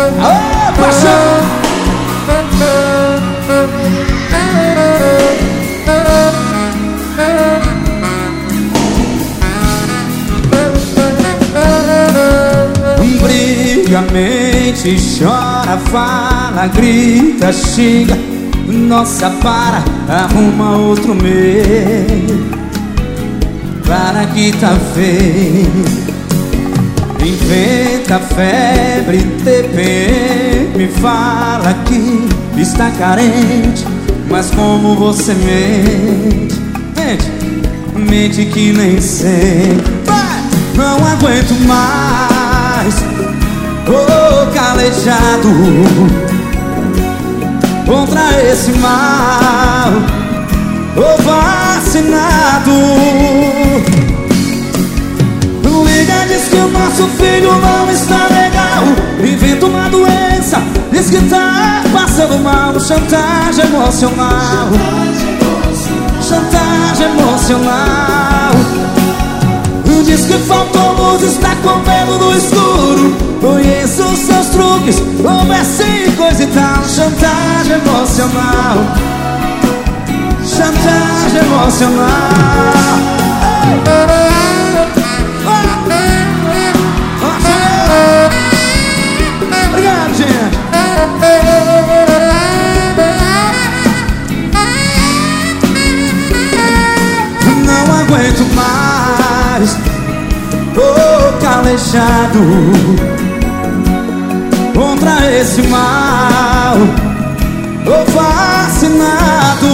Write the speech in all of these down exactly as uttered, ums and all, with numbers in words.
Ô, paixão! Briga, mente, chora, fala, grita, xinga. Nossa, para, arruma outro meio. Para que tá feio. Inventa febre, T P M. Fala que está carente, mas como você mente, mente, mente que nem sei. Não aguento mais, oh, calejado contra esse mal, oh, vacinado. Liga, diz que o nosso filho não está legal. Inventa uma doença, diz que tá passando mal. Chantagem emocional, chantagem emocional. Diz que faltou luz, está com medo no escuro. Conheço os seus truques, conversa e coisa e tal. Chantagem emocional, chantagem emocional. Obrigado, gente. Não aguento mais, oh, calejado contra esse mal, oh, vacinado.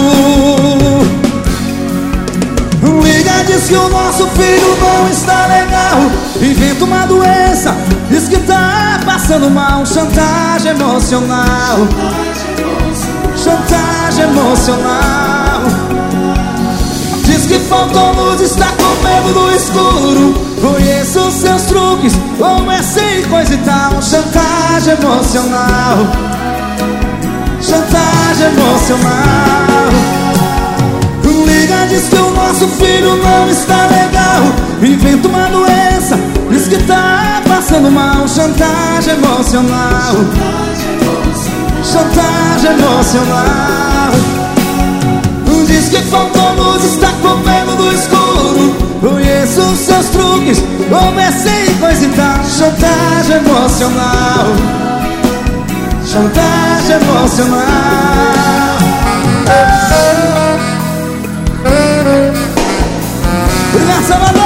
Liga, diz que o nosso filho não está legal. Inventa uma doença, diz que tá passando mal. Chantagem emocional, chantagem emocional. Diz que faltou luz, está com medo do escuro. Conheço os seus truques, conversa e coisa e tal. Chantagem emocional, chantagem emocional. Liga, diz que o nosso filho não está legal. Inventa uma doença, diz que tá passando mal. Chantagem emocional, chantagem emocional. Diz que faltou luz, está com medo do escuro. Conheço os seus truques, conversa e coisa e tal. Chantagem emocional, chantagem emocional. Obrigado, Salvador.